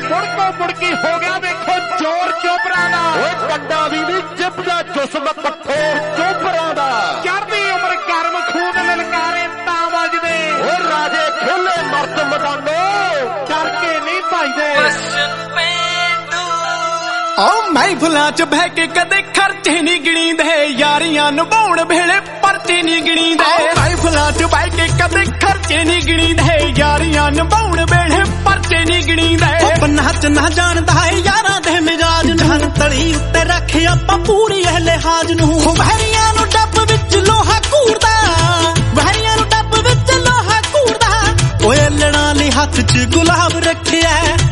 मुड़को मुड़की हो गया देखो जोर चोपड़ा दा कंडा भी नहीं जिपदा जिस्म कठोर चोपड़ा दा चढ़दी उम्र गर्म खून ललकारे तां वजदे राजे खुले मर्द मदानो डर के नहीं भजदे महफिलां च बह के कदे खर्चे नहीं गिणींदे यारियां निभाउण वेले परचे नहीं गिणींदे महफिलां च बह के कदे खर्चे नहीं गिणींदे यारियां निभाउण वेले परचे नहीं गिणींदे बन्ना च ना जानदा है यारां दे मिजाज नूं तली उत्ते रखे आपां पूरी ए लिहाज नूं वहरियां नूं डब विच लोहा घूरदा वहरियां नूं डब विच लोहा घूरदा ओए लड़ां लई हत्थ च गुलाब रखिया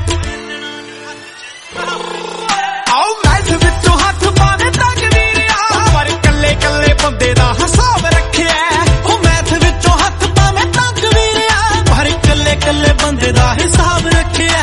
बंदे दा हिसाब रखिया मैथ विचों हथ पावे तंग वीरिया पर कल्ले कल्ले बंदे दा हिसाब रखिया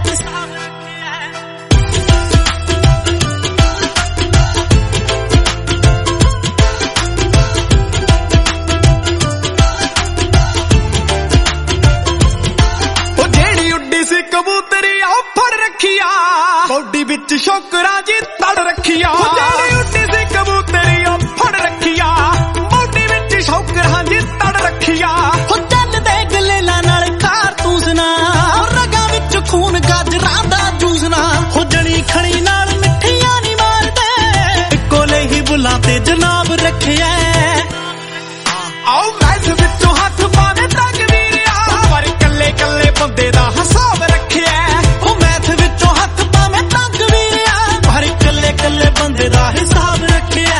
जेड़ी उड्डी सी कबूतरी आ फड़ रखिया बॉडी विच शोकरा जी तड़ रखिया जेड़ी उड्डी सी कबूतरी आ फड़ रखिया बॉडी विच शोकरा जी तड़ रखिया चल दे गलेला नाल कारतूस ना रगां विच खून गाजरां दा जूस ना हो जणी खणी नाल मिठियां नी मारदे कोले ही बुला ते जनाब रखिया आओ मैथ विचों हथ पावे तंग वीरिया पर कल्ले कल्ले बंदे दा हिसाब रखिया ओ मैथ विचों हथ पावे तंग वीरिया पर कल्ले कल्ले बंदे दा हिसाब रखिया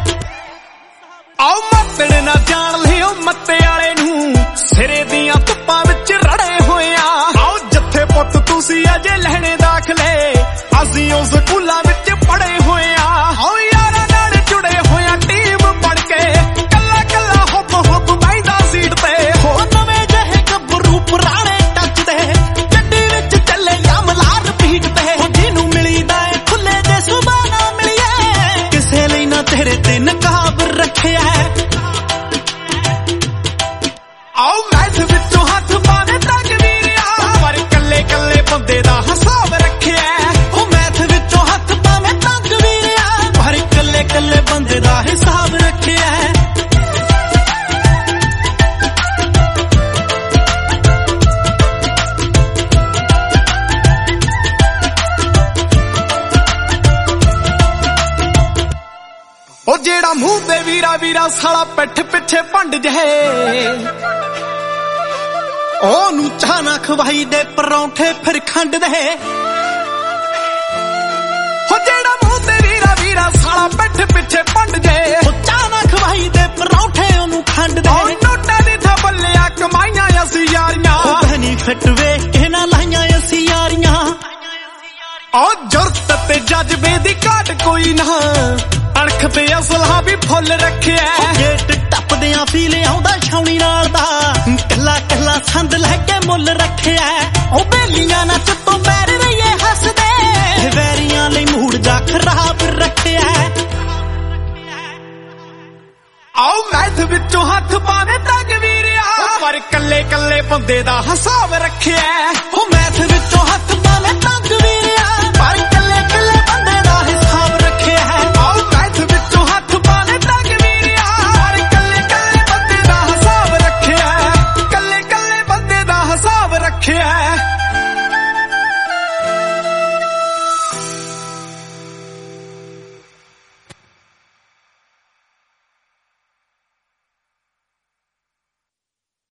आओ मत्तड़ ना जान लियो मत्ते आले नूं सिरे दियां धुप्पां विच रड़े होया आओ जत्थे पुੱਤ तुसी अजे लहणे दाखले असीं उस स्कूलां विच पढ़े होया आओ यारां नाल जुड़े होया टीम बण के कल्ला कल्ला हुब हुब बैठा सीट ते हो नवें जहे गब्बरू पुराणे टच दे गड्डी विच चले अमलार पीट ते जिन्नू मिलीदा है खुले जे सुबाह ना मिलिए किसे लई ना तेरे ते नकाब रखिया आओ मैथ विचों हथ पावे तंग वीरिया पर कल्ले कल्ले बंदे दा हिसाब रखिया ओ मैथ विचों हथ पावे तंग वीरिया पर कल्ले कल्ले बंदे दा हिसाब रखिया ओ जेड़ा मुंह ते वीरा वीरा साला पिठ पिछे भंड जहे ओनू चाह ना खवाई दे परौंठे फिर खंड दे हो जेड़ा मुंह ते वीरा वीरा साला पिठ पिछे भंड जहे ओ चाह ना खवाई दे परौंठे ओनू खंड दे ओ नोटा दी थबलिया कमाईयां असी यारियां ओ बेनीफिट वेख के ना लाईयां असी यारियां ओ जुरत ते जज्बे दी घाट कोई ना अणख ते असला भी फुल रखिया गेट टपदियां फील आउंदा छौनी नाल दा कल्ला कल्ला संद लैके मुल रखिया ओ बेलियां ना चुप्पो मैर रहिए हसदे वैरियां लई मूड जा खराब रखिया आओ मैथ विचों हथ पावे तंग वीरिया पर कल्ले कल्ले बंदे दा हिसाब रखिया